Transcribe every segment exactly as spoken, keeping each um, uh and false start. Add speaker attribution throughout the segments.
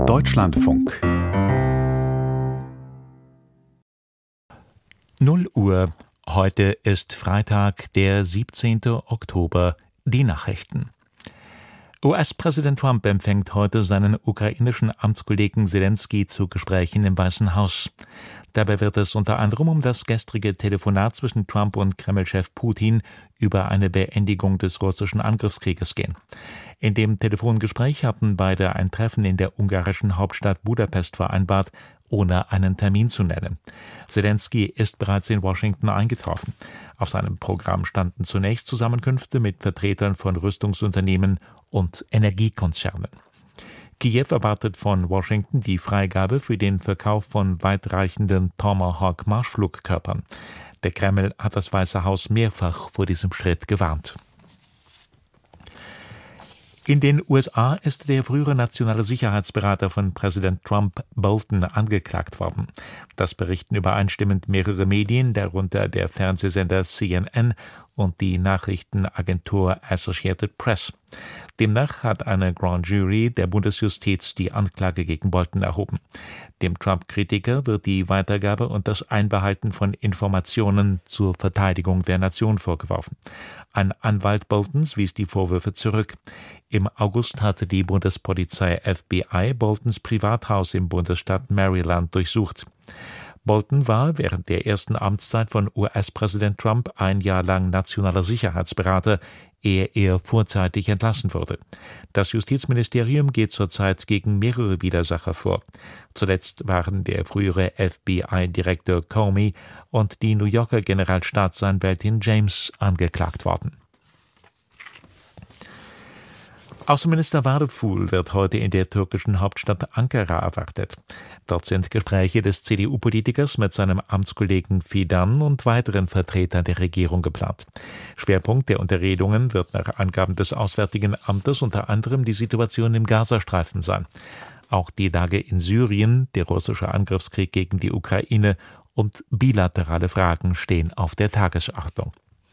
Speaker 1: Deutschlandfunk. null Uhr. Heute ist Freitag, der siebzehnten Oktober. Die Nachrichten. U S-Präsident Trump empfängt heute seinen ukrainischen Amtskollegen Selenskyj zu Gesprächen im Weißen Haus. Dabei wird es unter anderem um das gestrige Telefonat zwischen Trump und Kreml-Chef Putin über eine Beendigung des russischen Angriffskrieges gehen. In dem Telefongespräch hatten beide ein Treffen in der ungarischen Hauptstadt Budapest vereinbart, ohne einen Termin zu nennen. Selenskyj ist bereits in Washington eingetroffen. Auf seinem Programm standen zunächst Zusammenkünfte mit Vertretern von Rüstungsunternehmen und Energiekonzernen. Kiew erwartet von Washington die Freigabe für den Verkauf von weitreichenden Tomahawk-Marschflugkörpern. Der Kreml hat das Weiße Haus mehrfach vor diesem Schritt gewarnt. In den U S A ist der frühere nationale Sicherheitsberater von Präsident Trump, Bolton, angeklagt worden. Das berichten übereinstimmend mehrere Medien, darunter der Fernsehsender C N N und die Nachrichtenagentur Associated Press. Demnach hat eine Grand Jury der Bundesjustiz die Anklage gegen Bolton erhoben. Dem Trump-Kritiker wird die Weitergabe und das Einbehalten von Informationen zur Verteidigung der Nation vorgeworfen. Ein Anwalt Boltons wies die Vorwürfe zurück. Im August hatte die Bundespolizei F B I Boltons Privathaus im Bundesstaat Maryland durchsucht. Bolton war während der ersten Amtszeit von U S-Präsident Trump ein Jahr lang nationaler Sicherheitsberater, ehe er vorzeitig entlassen wurde. Das Justizministerium geht zurzeit gegen mehrere Widersacher vor. Zuletzt waren der frühere F B I-Direktor Comey und die New Yorker Generalstaatsanwältin James angeklagt worden. Außenminister Vadeful wird heute in der türkischen Hauptstadt Ankara erwartet. Dort sind Gespräche des C D U-Politikers mit seinem Amtskollegen Fidan und weiteren Vertretern der Regierung geplant. Schwerpunkt der Unterredungen wird nach Angaben des Auswärtigen Amtes unter anderem die Situation im Gazastreifen sein. Auch die Lage in Syrien, der russische Angriffskrieg gegen die Ukraine und bilaterale Fragen stehen auf der Tagesordnung.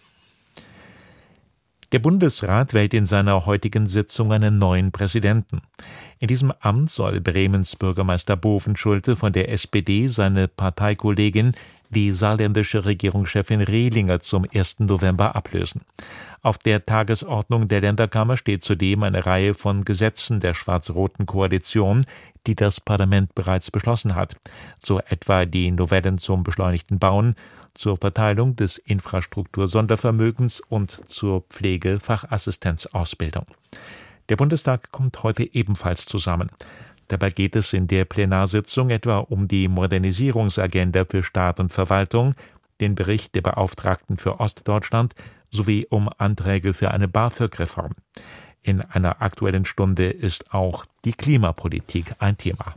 Speaker 1: Der Bundesrat wählt in seiner heutigen Sitzung einen neuen Präsidenten. In diesem Amt soll Bremens Bürgermeister Bovenschulte von der S P D seine Parteikollegin, die saarländische Regierungschefin Rehlinger, zum ersten November ablösen. Auf der Tagesordnung der Länderkammer steht zudem eine Reihe von Gesetzen der schwarz-roten Koalition, die das Parlament bereits beschlossen hat, so etwa die Novellen zum beschleunigten Bauen, zur Verteilung des Infrastruktur-Sondervermögens und zur Pflegefachassistenzausbildung. Der Bundestag kommt heute ebenfalls zusammen. Dabei geht es in der Plenarsitzung etwa um die Modernisierungsagenda für Staat und Verwaltung, den Bericht der Beauftragten für Ostdeutschland sowie um Anträge für eine BAföG-Reform. In einer Aktuellen Stunde ist auch die Klimapolitik ein Thema.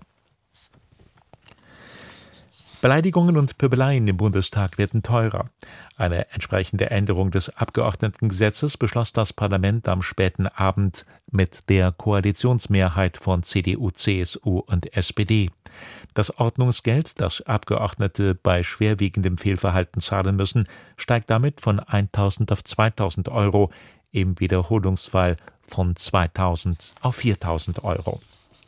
Speaker 1: Beleidigungen und Pöbeleien im Bundestag werden teurer. Eine entsprechende Änderung des Abgeordnetengesetzes beschloss das Parlament am späten Abend mit der Koalitionsmehrheit von C D U, C S U und S P D. Das Ordnungsgeld, das Abgeordnete bei schwerwiegendem Fehlverhalten zahlen müssen, steigt damit von eintausend auf zweitausend Euro, im Wiederholungsfall von zweitausend auf viertausend Euro.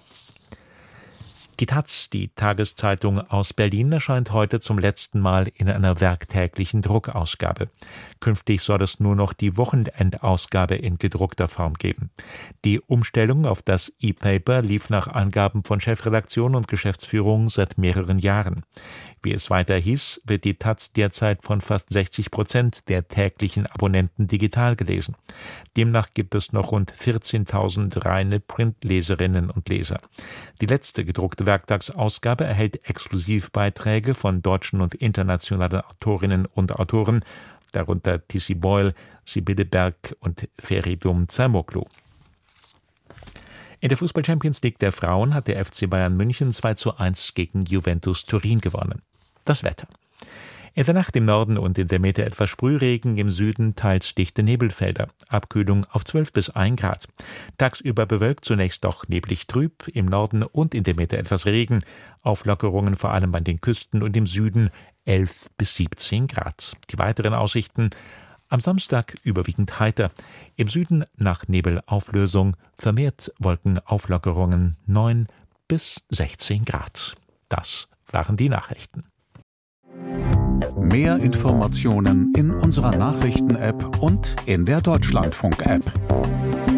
Speaker 1: Die Taz, die Tageszeitung aus Berlin, erscheint heute zum letzten Mal in einer werktäglichen Druckausgabe. Künftig soll es nur noch die Wochenendausgabe in gedruckter Form geben. Die Umstellung auf das E-Paper lief nach Angaben von Chefredaktion und Geschäftsführung seit mehreren Jahren. Wie es weiter hieß, wird die Taz derzeit von fast sechzig Prozent der täglichen Abonnenten digital gelesen. Demnach gibt es noch rund vierzehntausend reine Printleserinnen und Leser. Die letzte gedruckte Werktagsausgabe erhält Exklusivbeiträge von deutschen und internationalen Autorinnen und Autoren, darunter Tissi Boyle, Sibylle Berg und Feridun Zermoklu. In der Fußball-Champions League der Frauen hat der F C Bayern München zwei zu eins gegen Juventus Turin gewonnen. Das Wetter. In der Nacht im Norden und in der Mitte etwas Sprühregen, im Süden teils dichte Nebelfelder. Abkühlung auf zwölf bis ein Grad. Tagsüber bewölkt, zunächst doch neblig trüb, im Norden und in der Mitte etwas Regen. Auflockerungen vor allem an den Küsten und im Süden elf bis siebzehn Grad. Die weiteren Aussichten: am Samstag überwiegend heiter. Im Süden nach Nebelauflösung vermehrt Wolkenauflockerungen neun bis sechzehn Grad. Das waren die Nachrichten.
Speaker 2: Mehr Informationen in unserer Nachrichten-App und in der Deutschlandfunk-App.